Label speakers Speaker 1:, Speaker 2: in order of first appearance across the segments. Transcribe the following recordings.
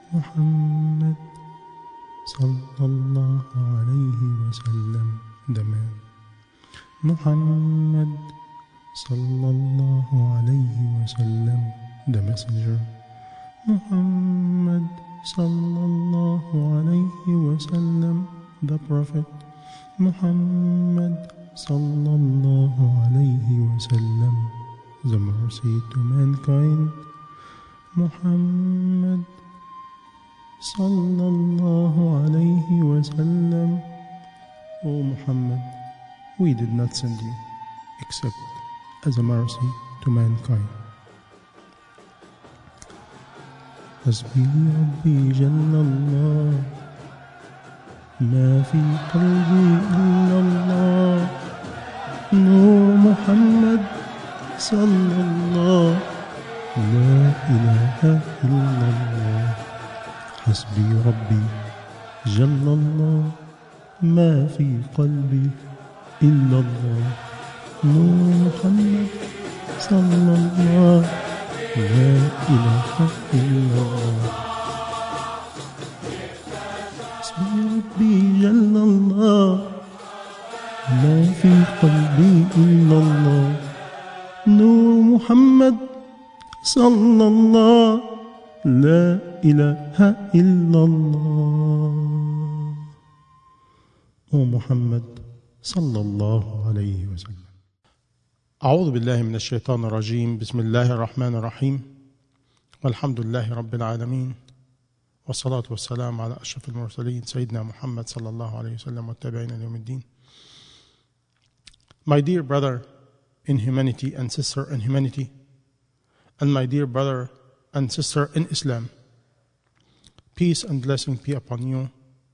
Speaker 1: Muhammad sallallahu alayhi wa sallam, the man. Muhammad sallallahu alayhi wa sallam, the messenger. Muhammad sallallahu alayhi wa sallam, the prophet. Muhammad sallallahu alayhi wa sallam, the mercy to mankind. Muhammad sallallahu alayhi wa sallam. O Muhammad, we did not send you except as a mercy to mankind. حسبي ربي جل الله ما في قلبي إلا الله نور محمد صلى الله لا إله إلا الله حسبي ربي جل الله ما في قلبي إلا الله نور محمد صلى الله لا إله إلا الله حسبي ربي جل الله ما في قلبي إلا الله نور محمد صلى الله لا إله إلا الله. O Muhammad صلى الله عليه وسلم. أعوذ بالله من الشيطان الرجيم. بسم الله الرحمن الرحيم. والحمد لله رب العالمين، والصلاة والسلام على أشرف المرسلين سيدنا محمد صلى الله عليه وسلم والتابعين إلى يوم الدين. My dear brother in humanity and sister in humanity, and my dear brother and sister in Islam, peace and blessing be upon you,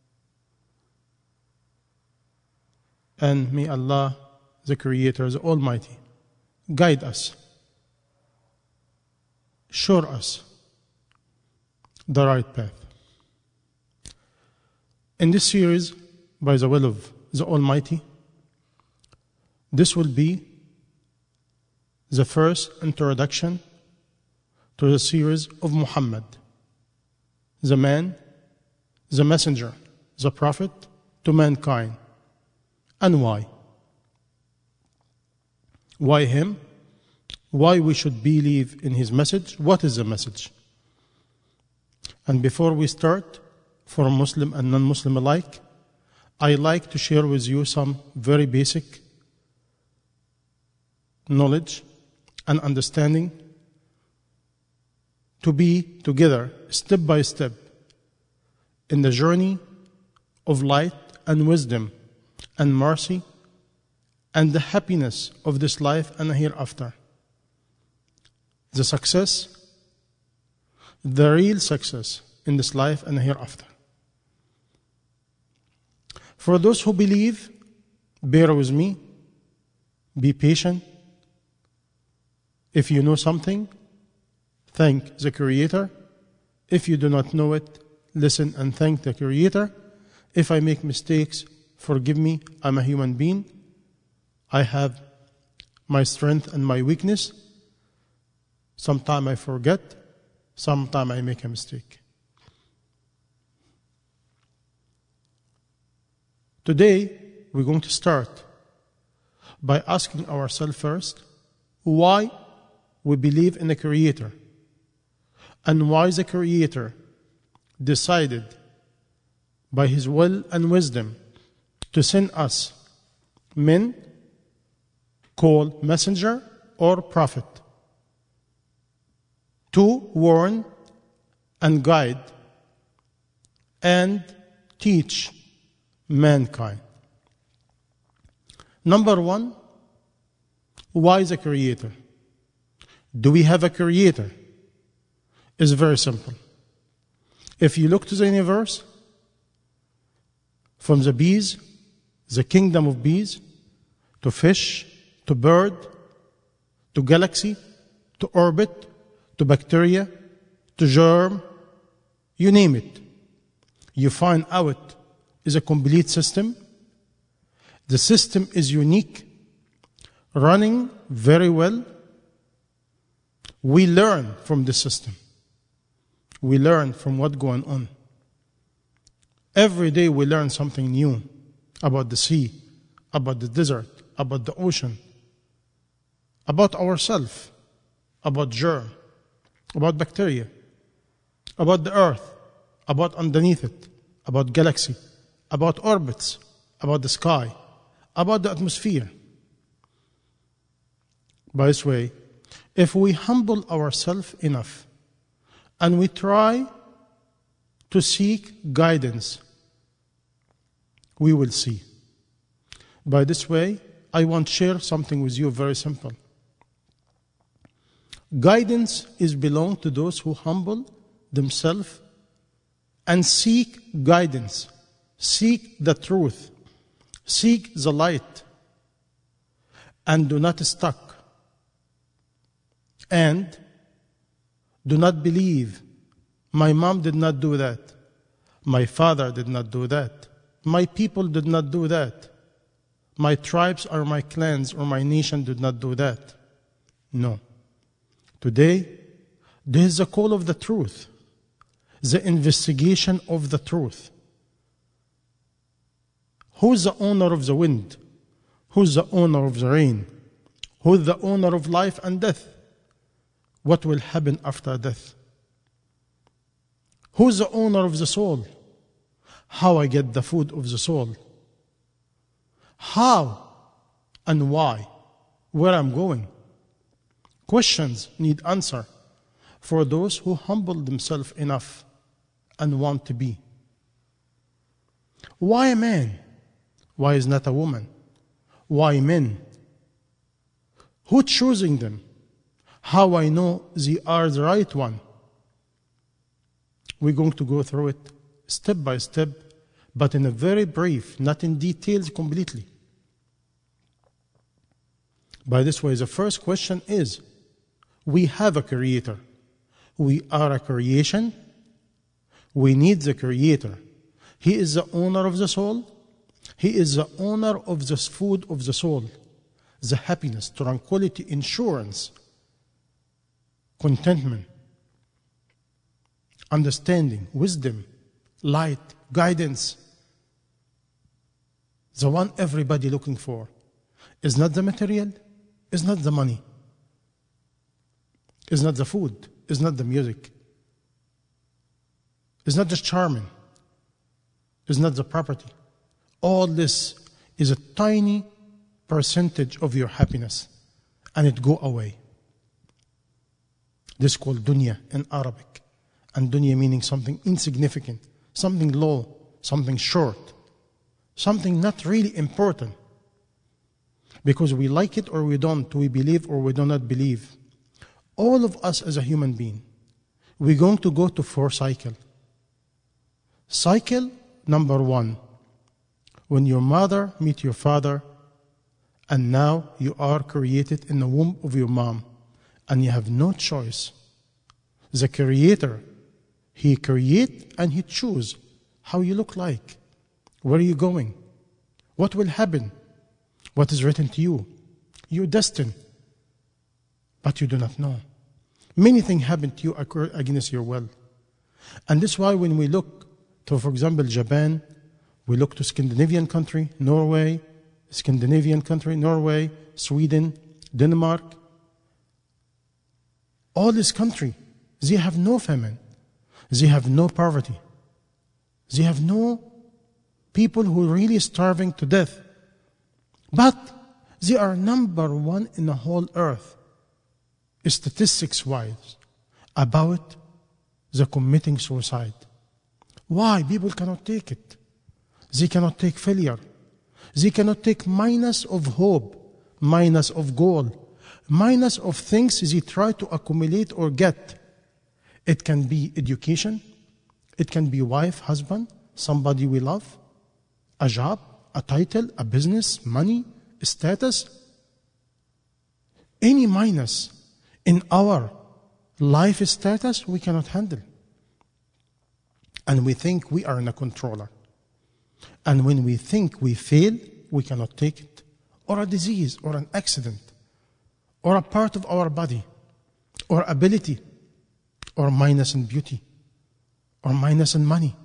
Speaker 1: and may Allah, the Creator, the Almighty, guide us, show us the right path. In this series, by the will of the Almighty, this will be the first introduction to the series of Muhammad, the man, the messenger, the prophet to mankind. And why? Why him? Why we should believe in his message? What is the message? And before we start, for Muslim and non-Muslim alike, I like to share with you some very basic knowledge and understanding to be together step by step in the journey of light and wisdom and mercy and the happiness of this life and hereafter. The success, the real success in this life and hereafter. For those who believe, bear with me, be patient. If you know something, thank the Creator. If you do not know it, listen and thank the Creator. If I make mistakes, forgive me. I'm a human being. I have my strength and my weakness. Sometimes I forget. Sometimes I make a mistake. Today, we're going to start by asking ourselves first, why we believe in the Creator, and why the Creator decided by His will and wisdom to send us men called messenger or prophet to warn and guide and teach mankind. Number one, why the Creator? Do we have a Creator? It's very simple. If you look to the universe, from the bees, the kingdom of bees, to fish, to bird, to galaxy, to orbit, to bacteria, to germ, you name it. You find out is a complete system. The system is unique, running very well. We learn from the system. We learn from what's going on. Every day we learn something new about the sea, about the desert, about the ocean, about ourselves, about germ, about bacteria, about the earth, about underneath it, about galaxy, about orbits, about the sky, about the atmosphere. By this way, if we humble ourselves enough and we try to seek guidance, we will see. By this way, I want to share something with you very simple. Guidance is belong to those who humble themselves and seek guidance, seek the truth, seek the light, and do not stuck. And do not believe, my mom did not do that, my father did not do that, my people did not do that, my tribes or my clans or my nation did not do that. No. Today, there is a call of the truth, the investigation of the truth. Who is the owner of the wind? Who is the owner of the rain? Who is the owner of life and death? What will happen after death? Who is the owner of the soul? How I get the food of the soul? How and why? Where I'm going? Questions need answer for those who humble themselves enough and want to be. Why a man? Why is not a woman? Why men? Who choosing them? How I know they are the right one? We're going to go through it step by step, but in a very brief, not in details completely. By this way, the first question is, we have a creator. We are a creation. We need the creator. He is the owner of the soul. He is the owner of the food of the soul, the happiness, tranquility, insurance, contentment, understanding, wisdom, light, guidance. The one everybody looking for is not the material, is not the money, is not the food, is not the music, is not just charming, is not the property. All this is a tiny percentage of your happiness, and it go away. This is called dunya in Arabic, and dunya meaning something insignificant, something low, something short, something not really important. Because we like it or we don't, we believe or we do not believe. All of us as a human being, we're going to go to 4 cycles. Cycle number 1, when your mother meet your father, and now you are created in the womb of your mom, and you have no choice. The creator, he create and he choose how you look like, where are you going, what will happen, what is written to you. You're destined, but you do not know. Many things happen to you against your will. And that's why when we look to, for example, Japan, we look to Scandinavian country, Norway, Sweden, Denmark. All this country, they have no famine. They have no poverty. They have no people who are really starving to death. But they are number 1 in the whole earth, statistics-wise, about the committing suicide. Why? People cannot take it. They cannot take failure. They cannot take minus of hope, minus of goal, minus of things they try to accumulate or get. It can be education. It can be wife, husband, somebody we love, a job, a title, a business, money, status. Any minus in our life status, we cannot handle. And we think we are in a controller. And when we think we fail, we cannot take it. Or a disease, or an accident, or a part of our body, or ability, or minus in beauty, or minus in money.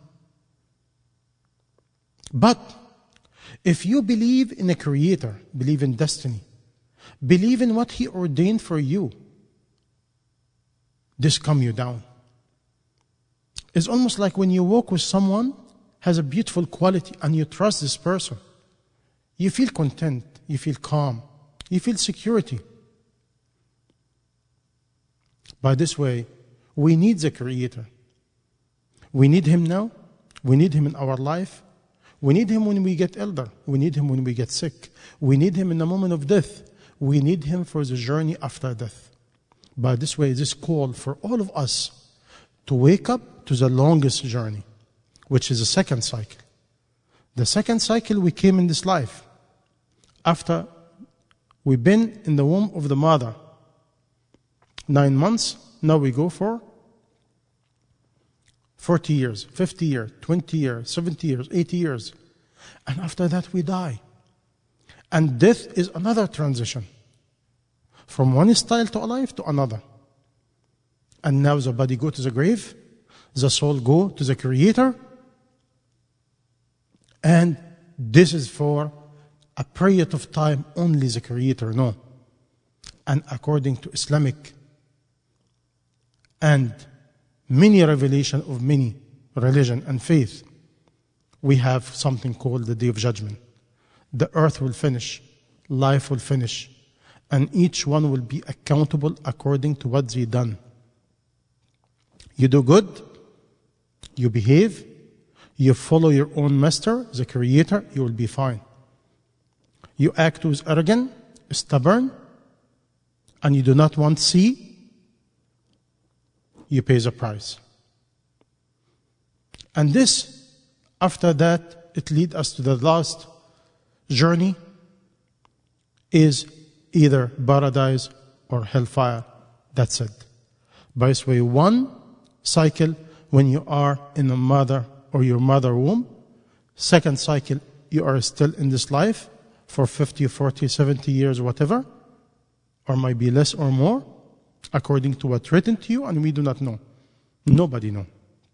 Speaker 1: But if you believe in a creator, believe in destiny, believe in what he ordained for you, this calms you down. It's almost like when you walk with someone has a beautiful quality and you trust this person. You feel content, you feel calm, you feel security. By this way, we need the creator. We need him now. We need him in our life. We need him when we get elder. We need him when we get sick. We need him in the moment of death. We need him for the journey after death. By this way, this call for all of us to wake up to the longest journey, which is the second cycle. The second cycle, we came in this life. After we've been in the womb of the mother 9 months, now we go for 40 years, 50 years, 20 years, 70 years, 80 years. And after that we die. And death is another transition. From one style to a life to another. And now the body go to the grave, the soul go to the creator. And this is for a period of time only the creator knows. And according to Islamic and many revelation of many religion and faith, we have something called the Day of Judgment. The earth will finish, life will finish, and each one will be accountable according to what they done. You do good, you behave, you follow your own master, the creator, you will be fine. You act with arrogant, stubborn, and you do not want to see, you pay the price. And this, after that, it leads us to the last journey, is either paradise or hellfire. That's it. By this way, one cycle when you are in a mother or your mother womb. Second cycle, you are still in this life for 50, 40, 70 years, whatever, or might be less or more, according to what's written to you, and we do not know. Nobody knows.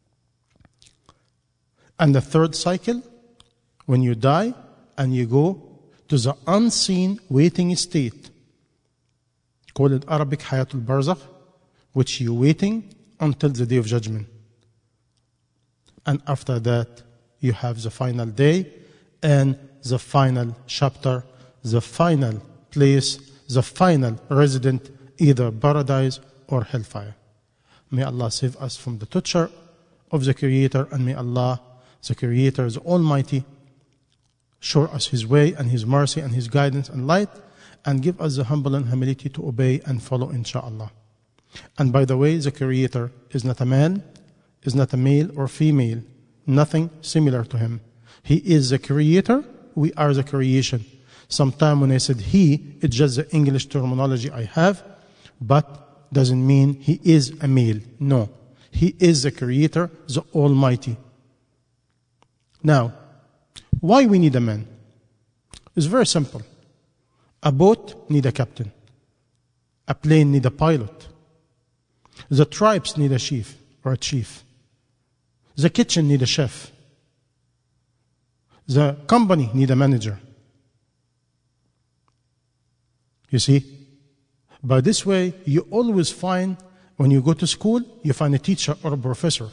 Speaker 1: And the third cycle, when you die and you go to the unseen waiting state, called in Arabic Hayatul Barzakh, which you're waiting until the Day of Judgment. And after that, you have the final day and the final chapter, the final place, the final resident, either paradise or hellfire. May Allah save us from the torture of the Creator, and may Allah, the Creator, the Almighty, show us His way and His mercy and His guidance and light, and give us the humble and humility to obey and follow, inshaAllah. And by the way, the Creator is not a man, is not a male or female, nothing similar to Him. He is the Creator, we are the creation. Sometime when I said He, it's just the English terminology I have, but doesn't mean He is a male. No, He is the Creator, the Almighty. Now, why we need a man? It's very simple. A boat need a captain. A plane need a pilot. The tribes need a chief or a chief. The kitchen need a chef. The company need a manager. You see? By this way, you always find, when you go to school, you find a teacher or a professor.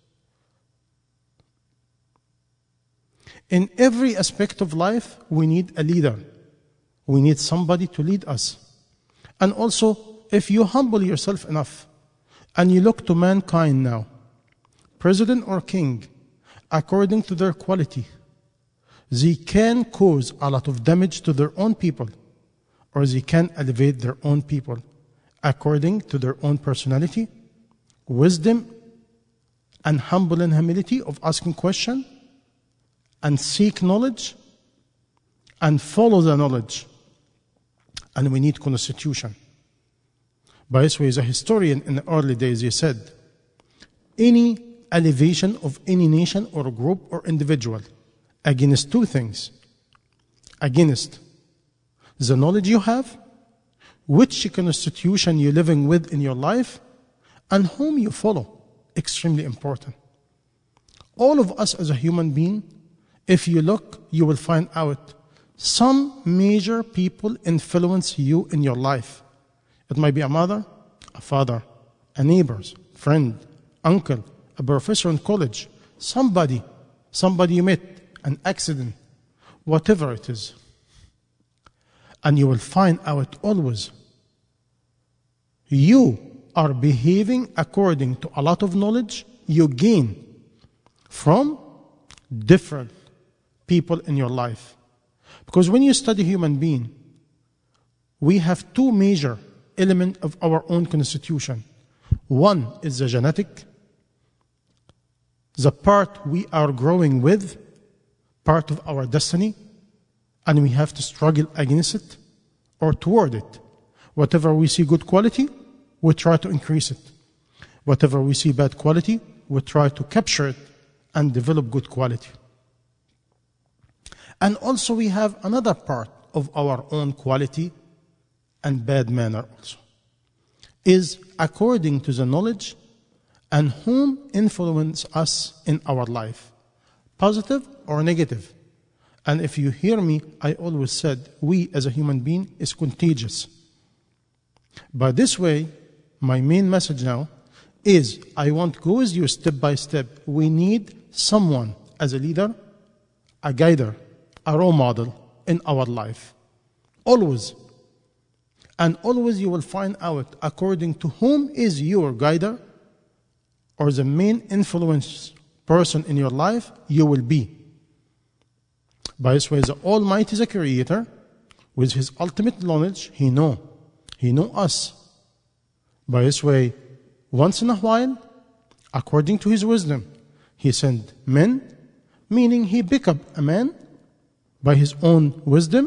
Speaker 1: In every aspect of life, we need a leader. We need somebody to lead us. And also, if you humble yourself enough, and you look to mankind now, president or king, according to their quality, they can cause a lot of damage to their own people, or they can elevate their own people according to their own personality, wisdom, and humble and humility of asking questions, and seek knowledge, and follow the knowledge. And we need constitution. By this way, as a historian in the early days, he said, any elevation of any nation or group or individual against two things. Against the knowledge you have, which constitution you're living with in your life, and whom you follow. Extremely important. All of us as a human being, if you look, you will find out some major people influence you in your life. It might be a mother, a father, a neighbor, friend, uncle, a professor in college, somebody you met, an accident, whatever it is. And you will find out always you are behaving according to a lot of knowledge you gain from different people in your life. Because when you study human being, we have two major elements of our own constitution. One is the genetic, the part we are growing with, part of our destiny, and we have to struggle against it or toward it. Whatever we see good quality, we try to increase it. Whatever we see bad quality, we try to capture it and develop good quality. And also we have another part of our own quality and bad manner also, is according to the knowledge and whom influence us in our life, positive or negative. And if you hear me, I always said, we as a human being is contagious. But this way, my main message now is I want to go with you step by step. We need someone as a leader, a guider, a role model in our life. Always. And always you will find out according to whom is your guider or the main influence person in your life you will be. By this way, the Almighty, the Creator, with His ultimate knowledge, He know us. By this way, once in a while, according to His wisdom, He sent men, meaning He pick up a man by His own wisdom,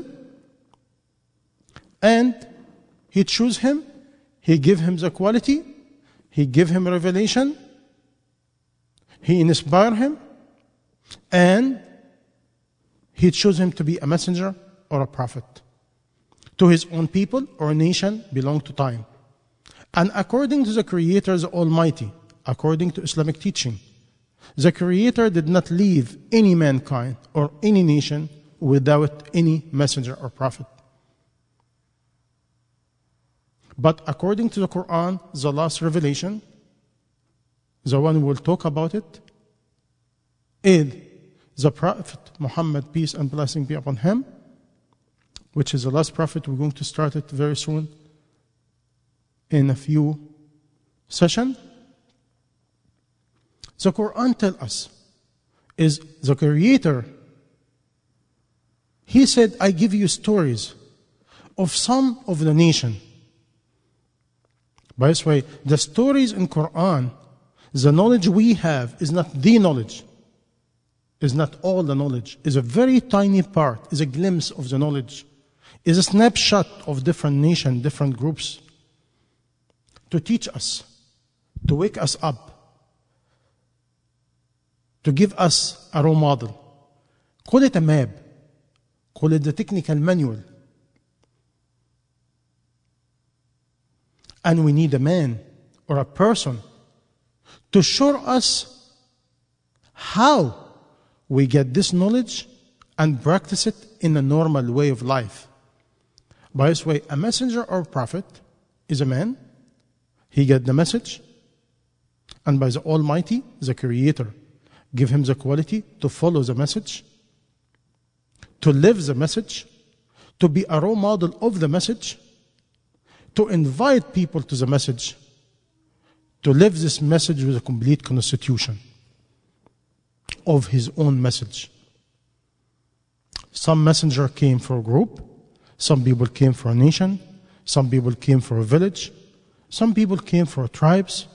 Speaker 1: and He choose him, He give him the quality, He give him revelation, He inspire him, and He chose him to be a messenger or a prophet to His own people or nation belong to time. And according to the Creator, the Almighty, according to Islamic teaching, the Creator did not leave any mankind or any nation without any messenger or prophet. But according to the Quran, the last revelation, the one we will talk about it, is the Prophet Muhammad, peace and blessing be upon him, which is the last prophet. We're going to start it very soon in a few sessions. The Quran tells us is the Creator. He said, I give you stories of some of the nation. By this way, the stories in Quran, the knowledge we have is not the knowledge, is not all the knowledge, is a very tiny part, is a glimpse of the knowledge, is a snapshot of different nations, different groups, to teach us, to wake us up, to give us a role model. Call it a map, call it the technical manual. And we need a man or a person to show us how we get this knowledge and practice it in a normal way of life. By this way, a messenger or prophet is a man. He get the message, and by the Almighty, the Creator, give him the quality to follow the message, to live the message, to be a role model of the message, to invite people to the message, to live this message with a complete constitution of his own message. Some messenger came for a group, some people came for a nation, some people came for a village, some people came for tribes.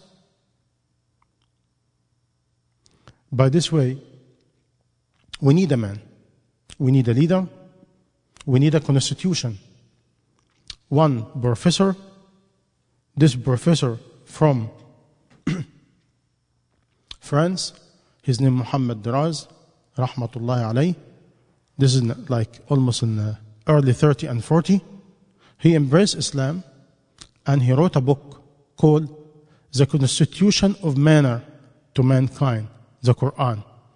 Speaker 1: By this way, we need a man, we need a leader, we need a constitution. One professor, this professor from France, his name Muhammad Daraz, rahmatullahi alayh. This is like almost in the early 30 and 40. He embraced Islam and he wrote a book called The Constitution of Manner to Mankind, the Quran.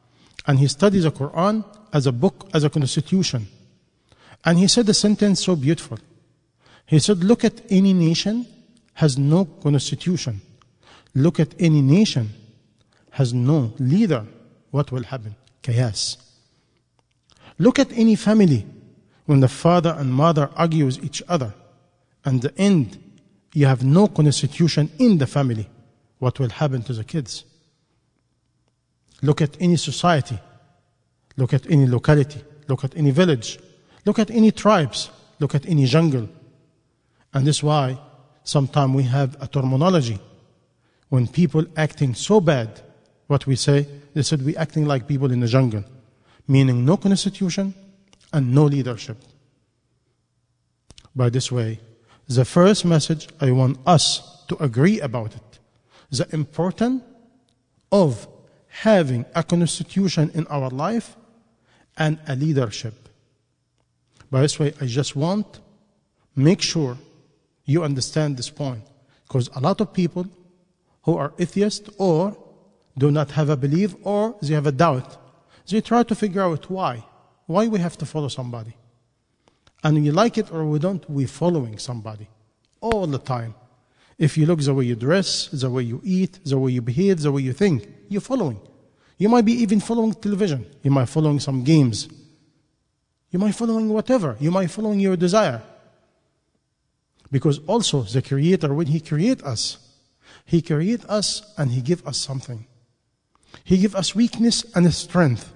Speaker 1: And he studies the Quran as a book, as a constitution. And he said a sentence so beautiful. He said, look at any nation has no constitution. Look at any nation has no leader. What will happen? Chaos. Look at any family when the father and mother argue with each other. And the end, you have no constitution in the family. What will happen to the kids? Look at any society. Look at any locality. Look at any village. Look at any tribes. Look at any jungle. And this is why sometimes we have a terminology. When people acting so bad, what we say, they said we acting like people in the jungle. Meaning no constitution and no leadership. By this way, the first message I want us to agree about it. The importance of having a constitution in our life and a leadership. By this way, I just want make sure you understand this point. Because a lot of people who are atheists or do not have a belief or they have a doubt, they try to figure out why. Why we have to follow somebody. And we like it or we don't, we're following somebody all the time. If you look the way you dress, the way you eat, the way you behave, the way you think, you're following. You might be even following television. You might be following some games. You might be following whatever. You might be following your desire. Because also the Creator, when He created us and He gave us something. He gave us weakness and strength.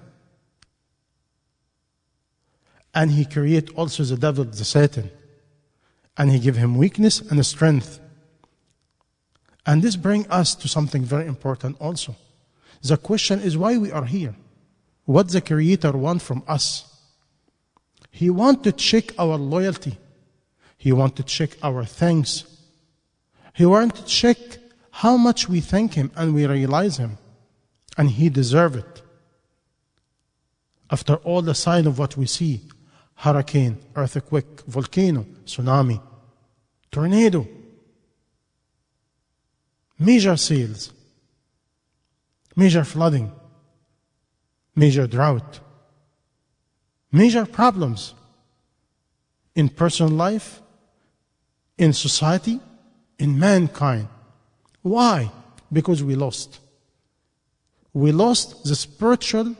Speaker 1: And He created also the devil, the Satan. And He gave him weakness and strength. And this brings us to something very important also. The question is why we are here. What the Creator wants from us. He wants to check our loyalty. He wants to check our thanks. He wants to check how much we thank Him and we realize Him. And He deserves it. After all the sign of what we see, hurricane, earthquake, volcano, tsunami, tornado, major sales, major flooding, major drought, major problems in personal life, in society, in mankind. Why? Because we lost. We lost the spiritual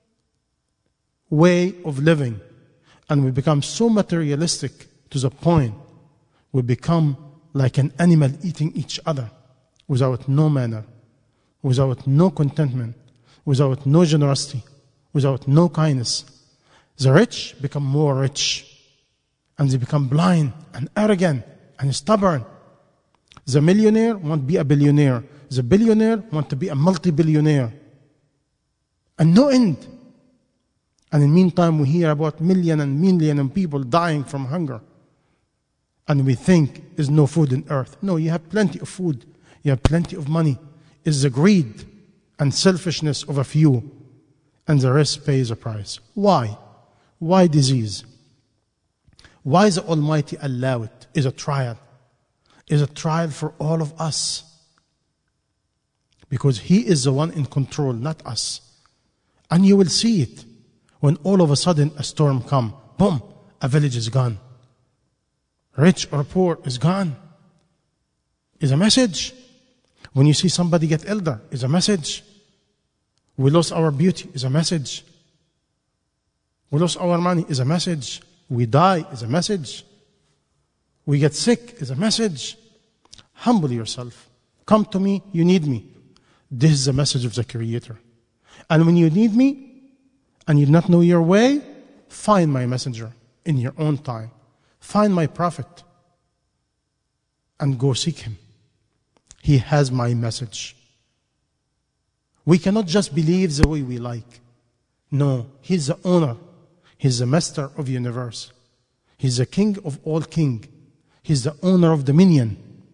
Speaker 1: way of living. And we become so materialistic to the point we become like an animal eating each other without no manner, without no contentment, without no generosity, without no kindness. The rich become more rich and they become blind and arrogant and stubborn. The millionaire wants to be a billionaire. The billionaire wants to be a multi-billionaire. And no end. And in the meantime, we hear about millions and millions of people dying from hunger. And we think there's no food on earth. No, you have plenty of food. You have plenty of money. It's the greed and selfishness of a few. And the rest pays a price. Why? Why disease? Why the Almighty allow it? It's a trial. It's a trial for all of us. Because He is the one in control, not us. And you will see it. When all of a sudden a storm comes, boom, a village is gone. Rich or poor is gone. It's a message. When you see somebody get elder, it's a message. We lost our beauty, it's a message. We lost our money, it's a message. We die, it's a message. We get sick, it's a message. Humble yourself. Come to me, you need me. This is the message of the Creator. And when you need me, and you do not know your way, find my messenger in your own time. Find my prophet and go seek him. He has my message. We cannot just believe the way we like. No, He's the owner. He's the master of the universe. He's the king of all kings. He's the owner of dominion.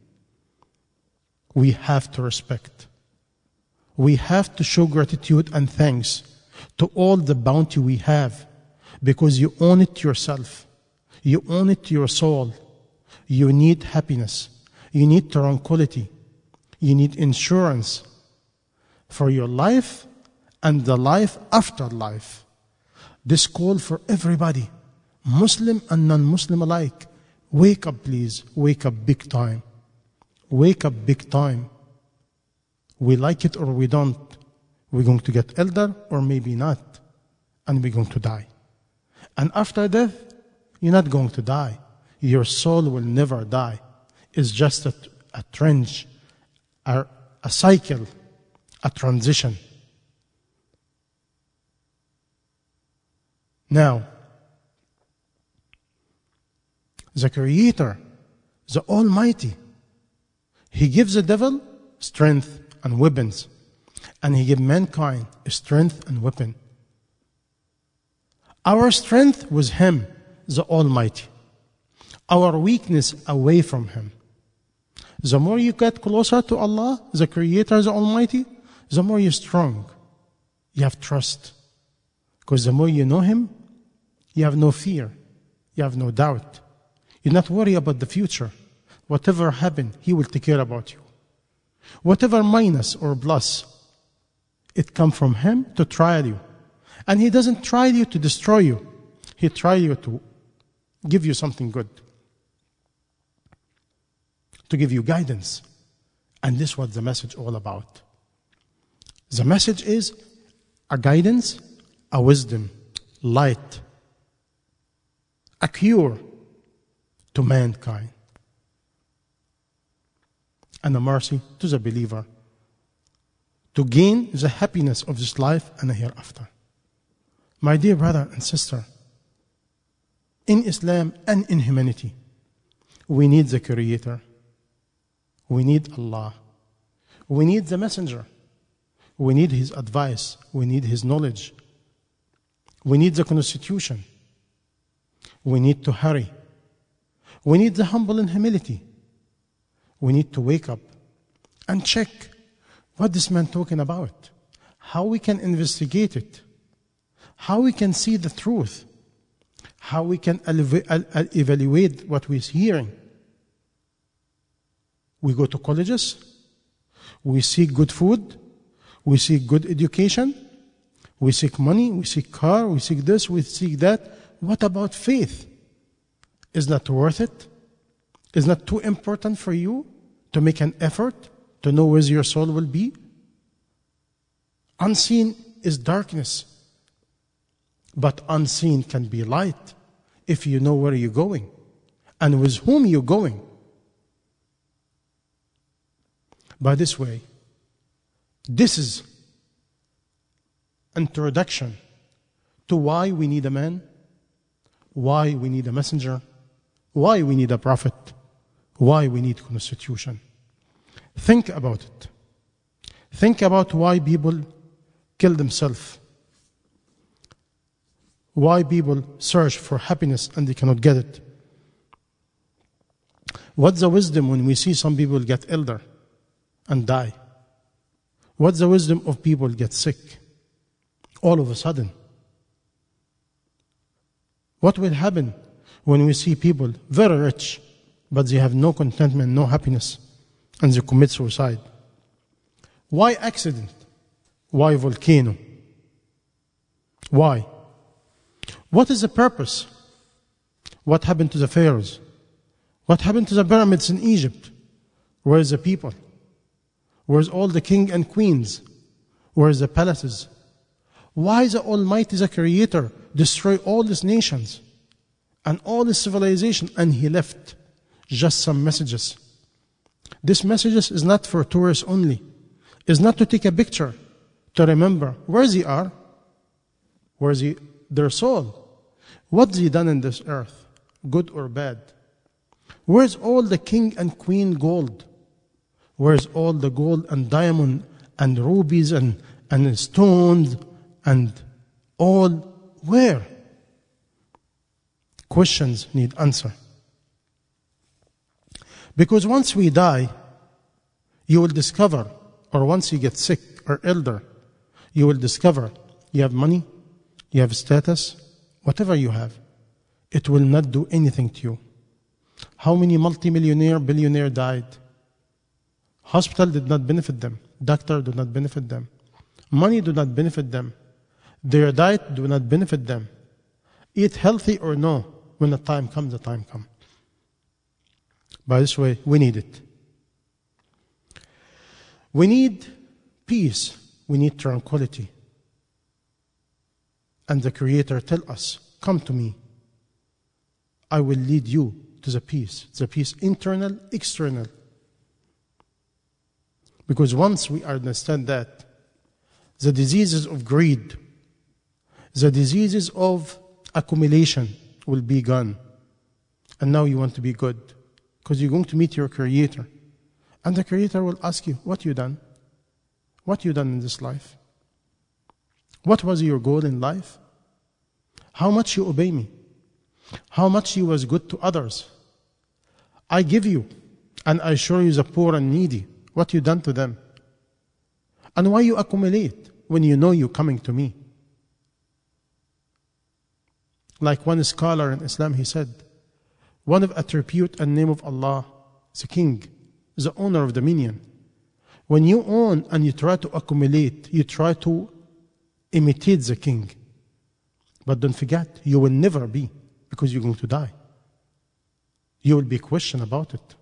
Speaker 1: We have to respect. We have to show gratitude and thanks to all the bounty we have, because you own it yourself. You own it to your soul. You need happiness. You need tranquility. You need insurance for your life and the life after life. This call for everybody, Muslim and non-Muslim alike. Wake up, please. Wake up big time. Wake up big time. We like it or we don't. We're going to get elder or maybe not. And we're going to die. And after death, you're not going to die. Your soul will never die. It's just a trench, a cycle, a transition. Now, the Creator, the Almighty, He gives the devil strength and weapons, and He gives mankind strength and weapon. Our strength was Him, the Almighty. Our weakness away from Him. The more you get closer to Allah, the Creator, the Almighty, the more you're strong. You have trust. Because the more you know Him, you have no fear. You have no doubt. You're not worried about the future. Whatever happens, He will take care about you. Whatever minus or plus, it comes from Him to trial you. And He doesn't trial you to destroy you. He trials you to give you something good. To give you guidance. And this is what the message all about. The message is a guidance, a wisdom, light, a cure to mankind, and a mercy to the believer to gain the happiness of this life and the hereafter. My dear brother and sister, in Islam and in humanity, we need the Creator. We need Allah. We need the Messenger. We need His advice. We need His knowledge. We need the Constitution. We need to hurry. We need the humble and humility. We need to wake up and check what this man talking about, how we can investigate it, how we can see the truth, how we can evaluate what we're hearing. We go to colleges, we seek good food, we seek good education, we seek money, we seek car, we seek this, we seek that. What about faith? Is that worth it? Is that too important for you to make an effort to know where your soul will be? Unseen is darkness, but unseen can be light if you know where you're going and with whom you're going. By this way, this is introduction to why we need a man, why we need a messenger, why we need a prophet, why we need constitution. Think about it. Think about why people kill themselves, why people search for happiness and they cannot get it. What's the wisdom when we see some people get elder and die? What's the wisdom of people get sick all of a sudden? What will happen when we see people very rich, but they have no contentment, no happiness, and they commit suicide? Why accident? Why volcano? Why? What is the purpose? What happened to the pharaohs? What happened to the pyramids in Egypt? Where is the people? Where's all the king and queens? Where's the palaces? Why the Almighty, the Creator, destroy all these nations and all this civilization, and He left just some messages? This messages is not for tourists only. It's not to take a picture, to remember where they are, where's their soul, what they done in this earth, good or bad. Where's all the king and queen gold? Where's all the gold and diamond and rubies and stones and all? Where? Questions need answer. Because once we die, you will discover, or once you get sick or elder, you will discover you have money, you have status, whatever you have, it will not do anything to you. How many multimillionaire, billionaire died? Hospital did not benefit them. Doctor did not benefit them. Money do not benefit them. Their diet do not benefit them. Eat healthy or no, when the time comes, the time comes. By this way, we need it. We need peace. We need tranquility. And the Creator tells us, come to me. I will lead you to the peace internal, external. Because once we understand that, the diseases of greed, the diseases of accumulation will be gone. And now you want to be good, because you're going to meet your Creator. And the Creator will ask you, what you done? What you done in this life? What was your goal in life? How much you obey me? How much you was good to others? I give you, and I show you the poor and needy. What you done to them? And why you accumulate when you know you're coming to me? Like one scholar in Islam, he said, one of attribute and name of Allah is a king, the owner of dominion. When you own and you try to accumulate, you try to imitate the king. But don't forget, you will never be, because you're going to die. You will be questioned about it.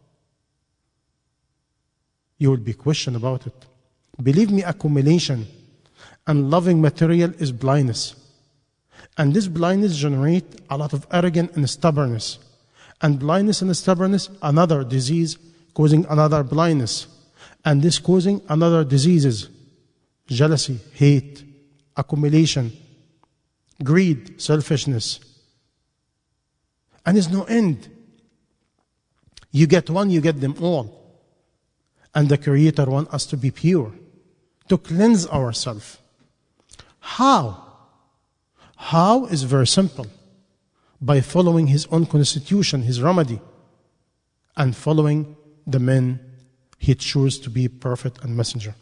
Speaker 1: You will be questioned about it. Believe me, accumulation and loving material is blindness. And this blindness generates a lot of arrogance and stubbornness. And blindness and stubbornness, another disease causing another blindness. And this causing another diseases. Jealousy, hate, accumulation, greed, selfishness. And there's no end. You get one, you get them all. And the Creator wants us to be pure, to cleanse ourselves. How? How is very simple. By following His own constitution, His remedy, and following the men He chose to be prophet and messenger.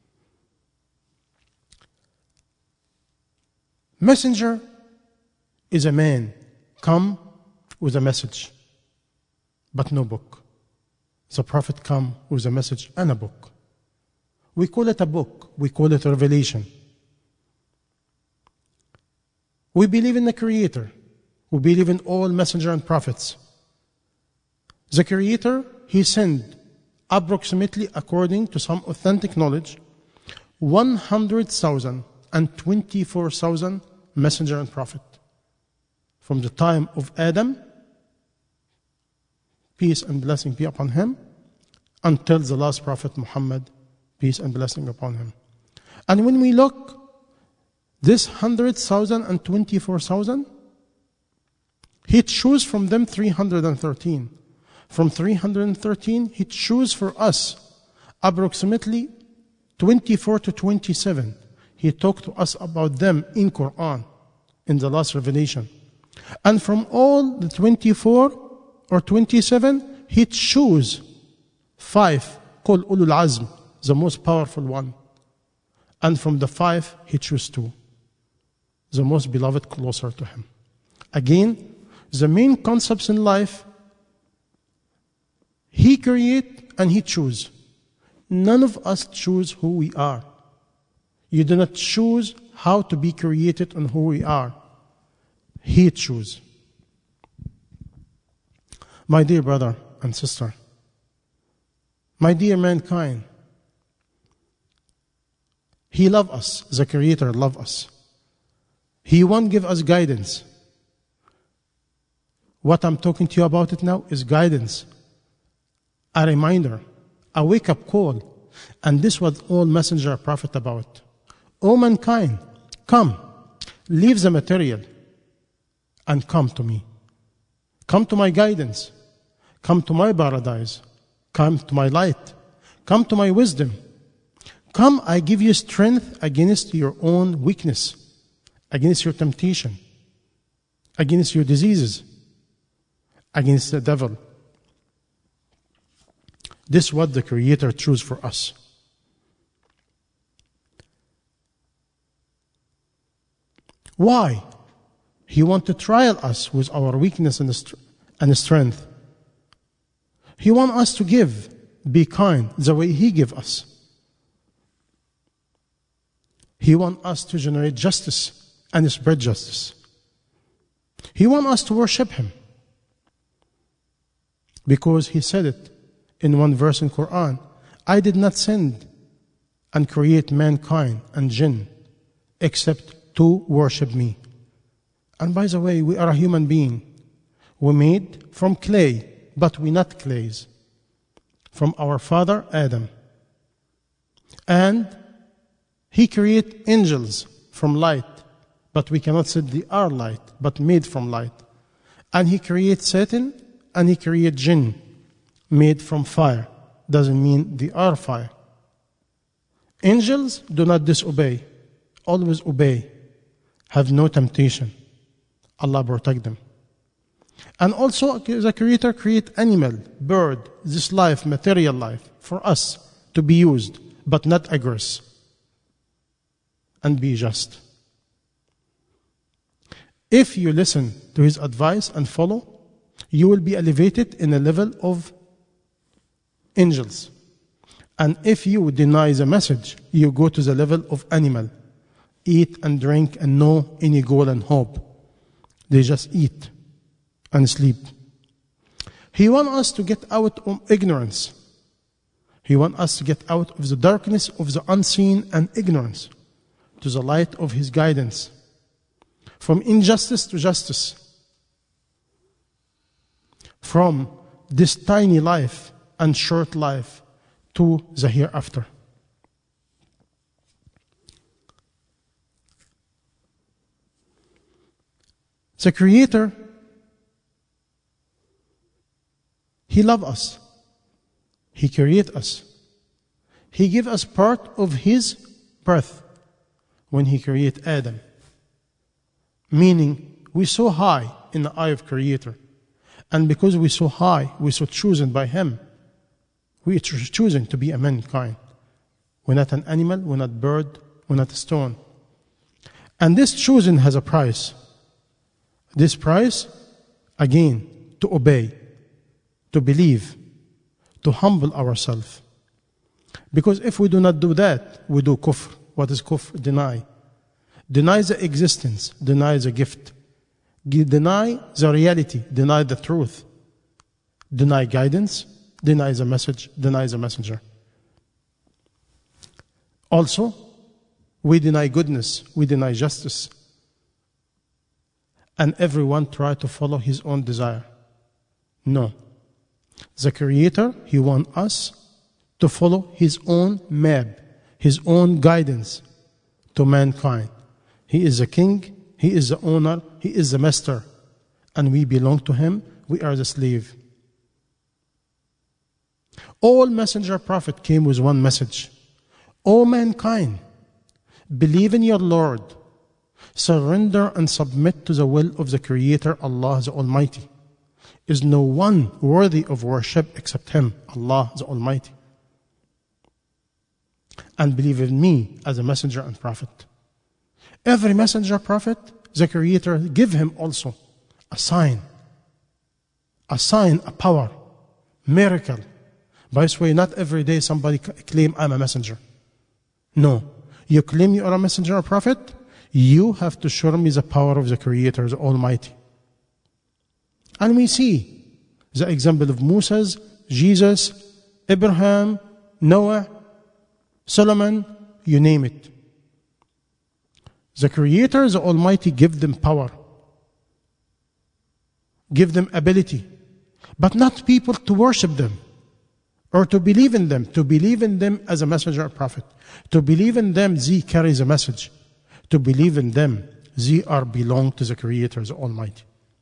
Speaker 1: Messenger is a man come with a message, but no book. The prophet come with a message and a book. We call it a book. We call it a revelation. We believe in the Creator. We believe in all messengers and prophets. The Creator, He sent approximately, according to some authentic knowledge, 100,000 and 24,000 messenger and prophet. From the time of Adam, peace and blessing be upon him, until the last prophet Muhammad, peace and blessing upon him. And when we look, this 100,000 and 24,000, He chose from them 313. From 313, He chose for us approximately 24 to 27. He talked to us about them in Quran, in the last revelation. And from all the 24 or 27, He chose 5, called Ulul Azm, the most powerful one. And from the 5, He chose 2, the most beloved, closer to Him. Again, the main concepts in life, He create and He choose. None of us choose who we are. You do not choose how to be created and who we are. He choose. My dear brother and sister, my dear mankind, He loves us. The Creator loves us. He won't give us guidance. What I'm talking to you about it now is guidance, a reminder, a wake-up call. And this was all messenger and prophet about. O mankind, come, leave the material and come to me. Come to my guidance. Come to my paradise. Come to my light. Come to my wisdom. Come, I give you strength against your own weakness, against your temptation, against your diseases, against the devil. This is what the Creator chose for us. Why? He wants to trial us with our weakness and strength. He wants us to give, be kind, the way He gives us. He wants us to generate justice and spread justice. He wants us to worship Him. Because He said it in one verse in Quran, I did not send and create mankind and jinn except to worship me. And by the way, we are a human being. We made from clay, but we're not clays. From our father Adam. And He created angels from light, but we cannot say they are light, but made from light. And He created Satan, and He created jinn, made from fire. Doesn't mean they are fire. Angels do not disobey, always obey, have no temptation. Allah protect them. And also the Creator create animal, bird, this life, material life, for us to be used, but not aggress. And be just. If you listen to His advice and follow, you will be elevated in a level of angels. And if you deny the message, you go to the level of animal. Eat and drink and no any goal and hope. They just eat and sleep. He wants us to get out of ignorance. He wants us to get out of the darkness of the unseen and ignorance to the light of His guidance. From injustice to justice. From this tiny life and short life to the hereafter. The Creator, He loves us. He created us. He gave us part of His breath when He created Adam. Meaning, we're so high in the eye of Creator. And because we're so high, we're so chosen by Him. We're chosen to be a mankind. We're not an animal, we're not a bird, we're not a stone. And this choosing has a price. This price, again, to obey, to believe, to humble ourselves. Because if we do not do that, we do kufr. What is kufr? Deny. Deny the existence, deny the gift. Deny the reality, deny the truth. Deny guidance, deny the message, deny the messenger. Also, we deny goodness, we deny justice. And everyone try to follow his own desire. No. The Creator, He wants us to follow His own map, His own guidance to mankind. He is the King, He is the owner, He is the master. And we belong to Him, we are the slave. All messenger prophet came with one message. O mankind, believe in your Lord. Surrender and submit to the will of the Creator, Allah the Almighty. Is no one worthy of worship except Him, Allah the Almighty. And believe in me as a messenger and prophet. Every messenger prophet, the Creator give him also a sign, a power, miracle. By the way, not every day somebody claim I'm a messenger. No. You claim you are a messenger or prophet, you have to show me the power of the Creator, the Almighty. And we see the example of Moses, Jesus, Abraham, Noah, Solomon, you name it. The Creator, the Almighty, give them power. Give them ability. But not people to worship them. Or to believe in them. To believe in them as a messenger or prophet. To believe in them, they carry the message. To believe in them, they belong to the Creator, the Almighty.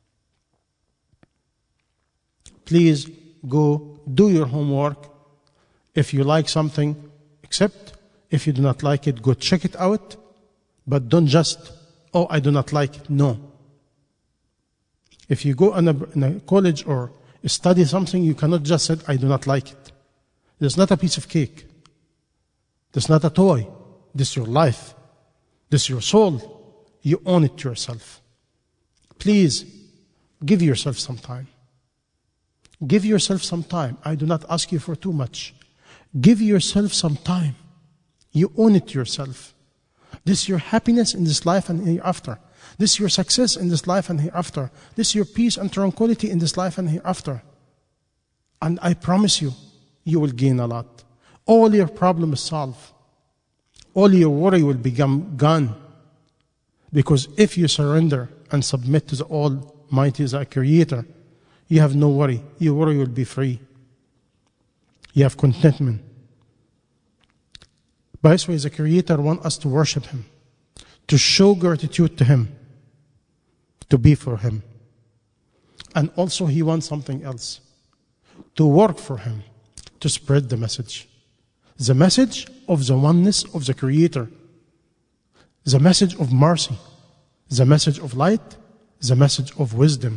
Speaker 1: Please go do your homework. If you like something, accept. If you do not like it, go check it out. But don't just, I do not like it. No. If you go in a college or study something, you cannot just say, I do not like it. It's not a piece of cake. It's not a toy. This is your life. This is your soul. You own it to yourself. Please, give yourself some time. Give yourself some time. I do not ask you for too much. Give yourself some time. You own it to yourself. This is your happiness in this life and hereafter. This is your success in this life and hereafter. This is your peace and tranquility in this life and hereafter. And I promise you, you will gain a lot. All your problems solved. All your worry will become gone. Because if you surrender and submit to the Almighty, the Creator, you have no worry. Your worry will be free. You have contentment. By this way, the Creator wants us to worship Him, to show gratitude to Him, to be for Him. And also He wants something else, to work for Him, to spread the message. The message of the oneness of the Creator, the message of mercy, the message of light, the message of wisdom.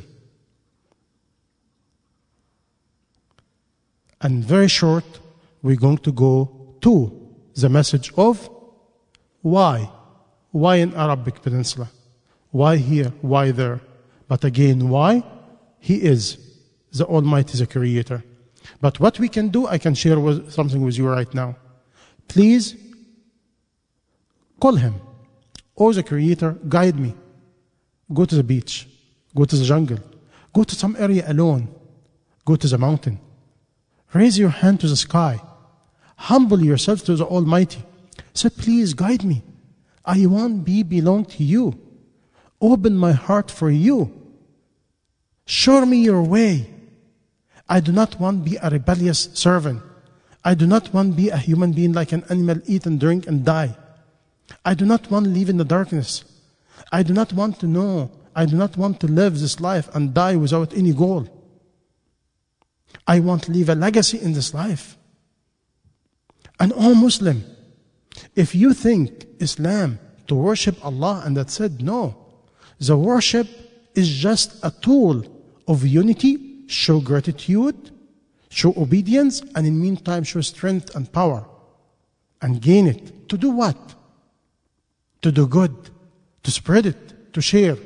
Speaker 1: And very short, we're going to go to the message of why. Why in Arabic Peninsula? Why here? Why there? But again, why? He is the Almighty, the Creator. But what we can do, I can share something with you right now. Please call Him. Oh, the Creator, guide me. Go to the beach. Go to the jungle. Go to some area alone. Go to the mountain. Raise your hand to the sky. Humble yourself to the Almighty. Say, please guide me. I want to belong to you. Open my heart for you. Show me your way. I do not want to be a rebellious servant. I do not want to be a human being like an animal, eat and drink and die. I do not want to live in the darkness. I do not want to know. I do not want to live this life and die without any goal. I want to leave a legacy in this life. And all Muslim, if you think Islam to worship Allah and that's it, no. The worship is just a tool of unity, show gratitude, show obedience, and in the meantime show strength and power. And gain it. To do what? To do good. To spread it. To share.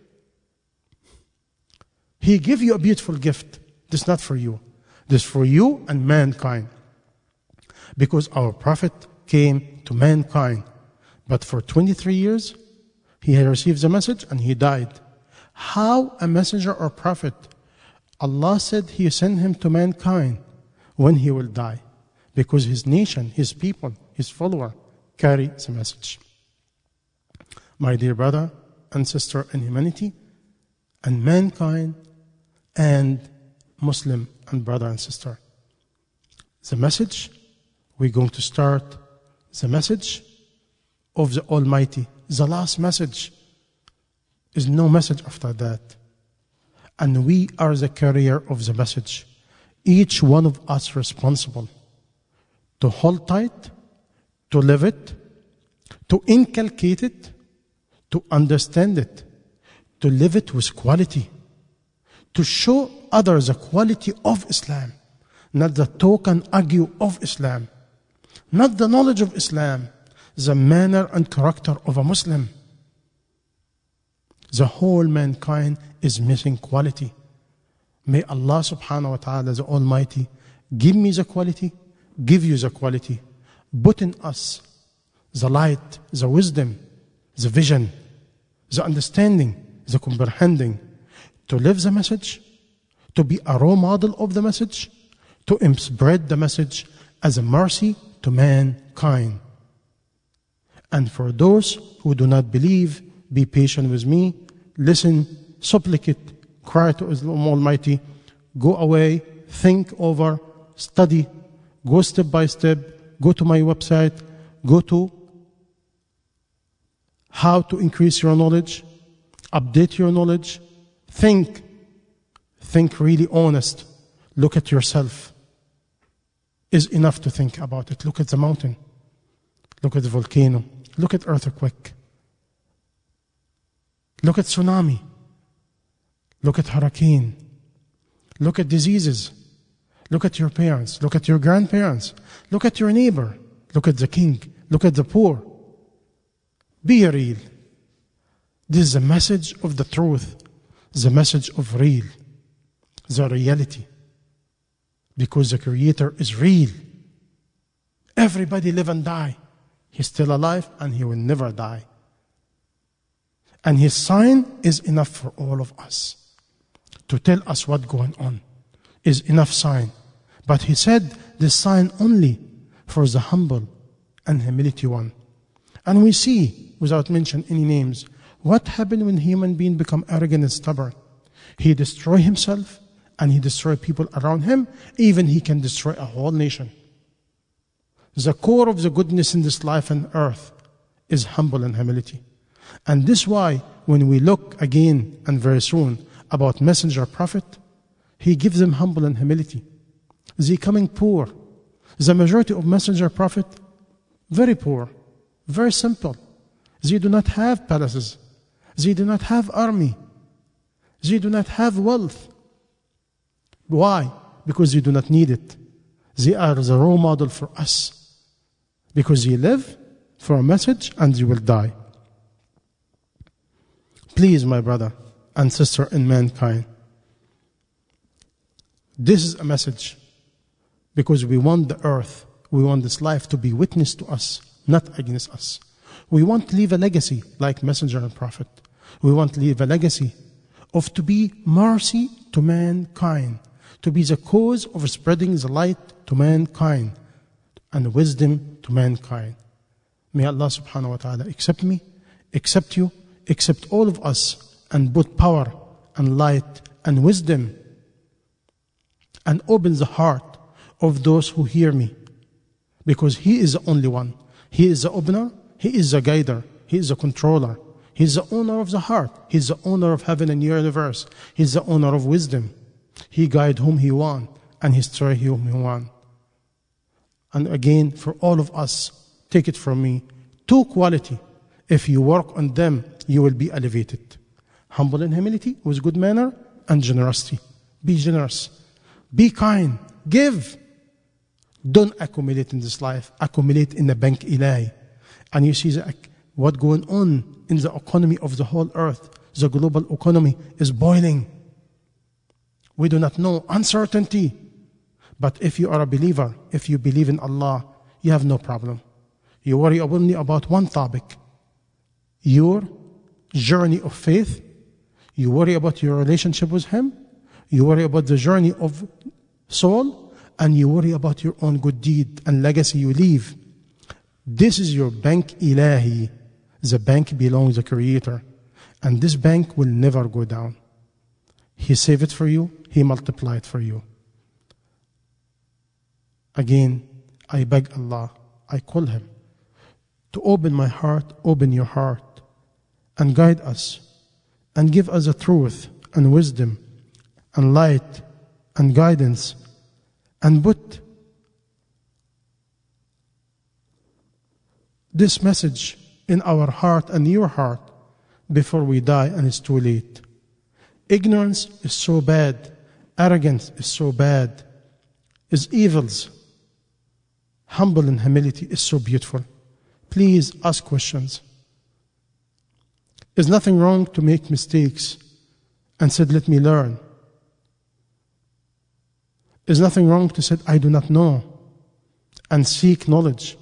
Speaker 1: He gave you a beautiful gift. This is not for you. This is for you and mankind. Because our Prophet came to mankind. But for 23 years, he had received the message and he died. How a messenger or prophet, Allah said He sent him to mankind when he will die. Because his nation, his people, his follower carry the message. My dear brother and sister in humanity, and mankind, and Muslim and brother and sister. The message, we're going to start the message of the Almighty. The last message is no message after that. And we are the carrier of the message. Each one of us responsible to hold tight, to live it, to inculcate it, to understand it, to live it with quality, to show others the quality of Islam, not the talk and argue of Islam, not the knowledge of Islam, the manner and character of a Muslim. The whole mankind is missing quality. May Allah subhanahu wa ta'ala, the Almighty, give me the quality, give you the quality. Put in us the light, the wisdom, the vision, the understanding, the comprehending, to live the message, to be a role model of the message, to spread the message as a mercy to mankind. And for those who do not believe, be patient with me, listen, supplicate, cry to Islam Almighty, go away, think over, study, go step by step, go to my website, go to how to increase your knowledge, update your knowledge, think really honest, look at yourself. Is enough to think about it. Look at the mountain, look at the volcano, look at earthquake, look at tsunami, look at hurricane, look at diseases, look at your parents, look at your grandparents, look at your neighbor, look at the king, look at the poor. Be real. This is the message of the truth, the message of real, the reality. Because the Creator is real. Everybody live and die. He's still alive and he will never die. And his sign is enough for all of us. To tell us what's going on is enough sign. But he said this sign only for the humble and humility one. And we see, without mentioning any names, what happened when human being become arrogant and stubborn. He destroy himself and he destroy people around him. Even he can destroy a whole nation. The core of the goodness in this life and earth is humble and humility. And this is why when we look again and very soon about messenger prophet, he gives them humble and humility. They coming poor. The majority of messenger prophet, very poor, very simple. They do not have palaces. They do not have army. They do not have wealth. Why? Because they do not need it. They are the role model for us. Because they live for a message and they will die. Please, my brother and sister in mankind, this is a message because we want the earth, we want this life to be witness to us, not against us. We want to leave a legacy like messenger and prophet. We want to leave a legacy of to be mercy to mankind, to be the cause of spreading the light to mankind and wisdom to mankind. May Allah subhanahu wa ta'ala accept me, accept you, accept all of us, and put power and light and wisdom and open the heart of those who hear me. Because He is the only one. He is the opener, He is the guider, He is the controller, He is the owner of the heart, He is the owner of heaven and universe, He is the owner of wisdom. He guides whom He wants and He destroys whom He wants. And again, for all of us, take it from me, 2 qualities. If you work on them, you will be elevated. Humble and humility with good manner and generosity. Be generous. Be kind. Give. Don't accumulate in this life. Accumulate in the bank ilahi. And you see what going on in the economy of the whole earth. The global economy is boiling. We do not know. Uncertainty. But if you are a believer, if you believe in Allah, you have no problem. You worry only about one topic. Your journey of faith. You worry about your relationship with Him. You worry about the journey of soul. And you worry about your own good deed and legacy you leave. This is your bank ilahi. The bank belongs to the Creator. And this bank will never go down. He saved it for you. He multiplied it for you. Again, I beg Allah, I call Him to open my heart, open your heart, and guide us, and give us the truth and wisdom and light and guidance, and put this message in our heart and your heart before we die and it's too late. Ignorance is so bad. Arrogance is so bad. Is evils. Humble and humility is so beautiful. Please ask questions. There's nothing wrong to make mistakes and said, let me learn. There's nothing wrong to say, I do not know, and seek knowledge.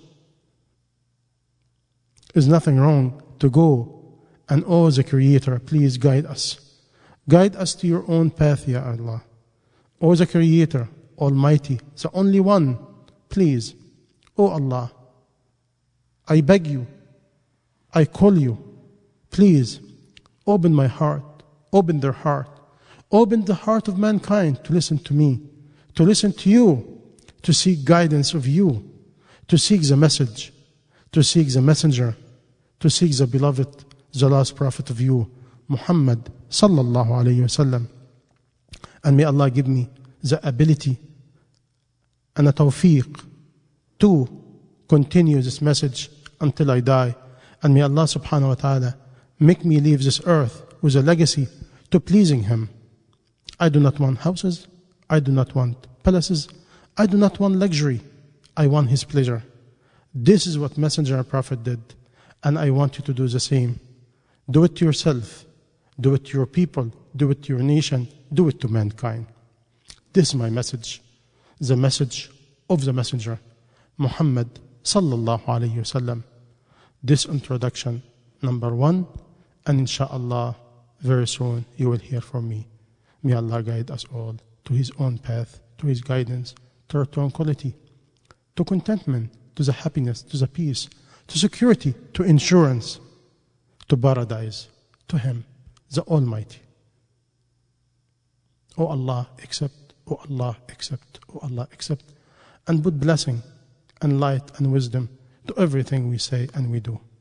Speaker 1: There's nothing wrong to go and, oh, the Creator, please guide us. Guide us to your own path, Ya Allah. Oh, the Creator, Almighty, the only one, please. Oh Allah, I beg you, I call you, please open my heart, open their heart, open the heart of mankind to listen to me, to listen to you, to seek guidance of you, to seek the message, to seek the messenger, to seek the beloved, the last prophet of you, Muhammad sallallahu alayhi wasallam. And may Allah give me the ability and the tawfiq to continue this message until I die. And may Allah subhanahu wa ta'ala make me leave this earth with a legacy to pleasing Him. I do not want houses. I do not want palaces. I do not want luxury. I want His pleasure. This is what Messenger and Prophet did. And I want you to do the same. Do it to yourself. Do it to your people. Do it to your nation. Do it to mankind. This is my message. The message of the Messenger, Muhammad sallallahu alayhi wa sallam. this introduction, number 1, and inshallah, very soon you will hear from me. May Allah guide us all to His own path, to His guidance, to tranquility, to contentment, to the happiness, to the peace, to security, to insurance, to paradise, to Him, the Almighty. O Allah, accept, O Allah, accept, O Allah, accept, and put blessing and light and wisdom to everything we say and we do.